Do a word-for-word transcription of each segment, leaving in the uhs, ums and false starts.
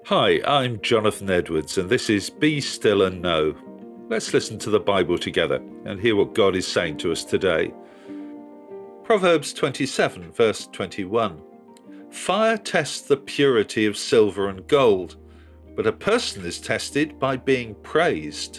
Hi, I'm Jonathan Edwards, and this is Be Still and Know. Let's listen to the Bible together and hear what God is saying to us today. Proverbs twenty-seven, verse twenty-one. Fire tests the purity of silver and gold, but a person is tested by being praised.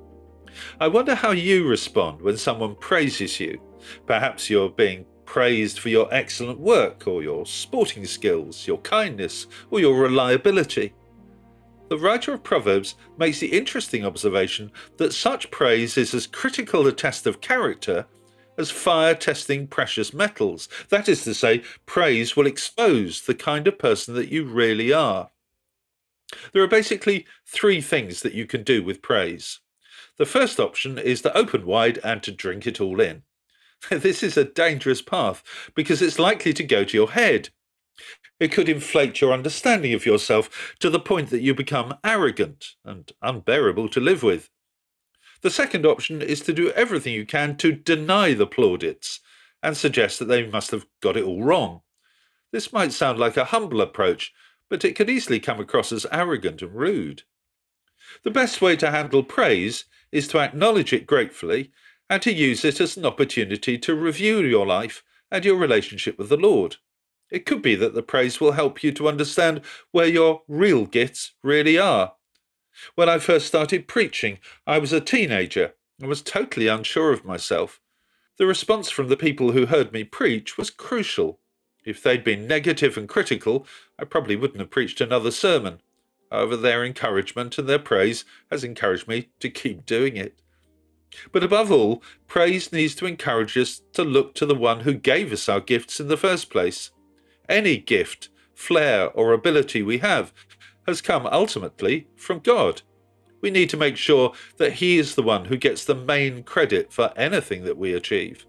I wonder how you respond when someone praises you. Perhaps you're being praised for your excellent work, or your sporting skills, your kindness, or your reliability. The writer of Proverbs makes the interesting observation that such praise is as critical a test of character as fire testing precious metals. That is to say, praise will expose the kind of person that you really are. There are basically three things that you can do with praise. The first option is to open wide and to drink it all in. This is a dangerous path because it's likely to go to your head. It could inflate your understanding of yourself to the point that you become arrogant and unbearable to live with. The second option is to do everything you can to deny the plaudits and suggest that they must have got it all wrong. This might sound like a humble approach, but it could easily come across as arrogant and rude. The best way to handle praise is to acknowledge it gratefully and to use it as an opportunity to review your life and your relationship with the Lord. It could be that the praise will help you to understand where your real gifts really are. When I first started preaching, I was a teenager and was totally unsure of myself. The response from the people who heard me preach was crucial. If they'd been negative and critical, I probably wouldn't have preached another sermon. However, their encouragement and their praise has encouraged me to keep doing it. But above all, praise needs to encourage us to look to the one who gave us our gifts in the first place. Any gift, flair, or ability we have has come ultimately from God. We need to make sure that He is the one who gets the main credit for anything that we achieve.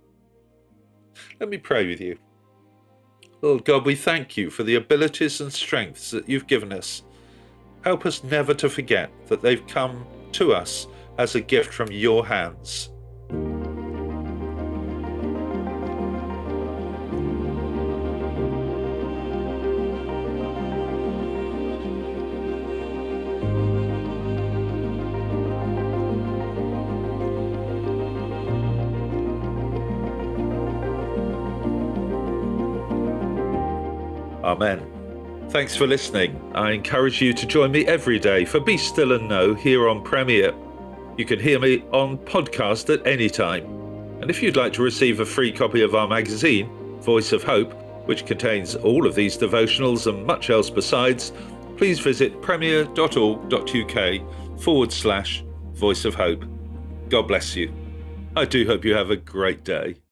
Let me pray with you. Lord God, we thank you for the abilities and strengths that you've given us. Help us never to forget that they've come to us as a gift from your hands. Amen. Thanks for listening. I encourage you to join me every day for Be Still and Know here on Premier. You can hear me on podcast at any time. And if you'd like to receive a free copy of our magazine, Voice of Hope, which contains all of these devotionals and much else besides, please visit premier.org.uk forward slash Voice of Hope. God bless you. I do hope you have a great day.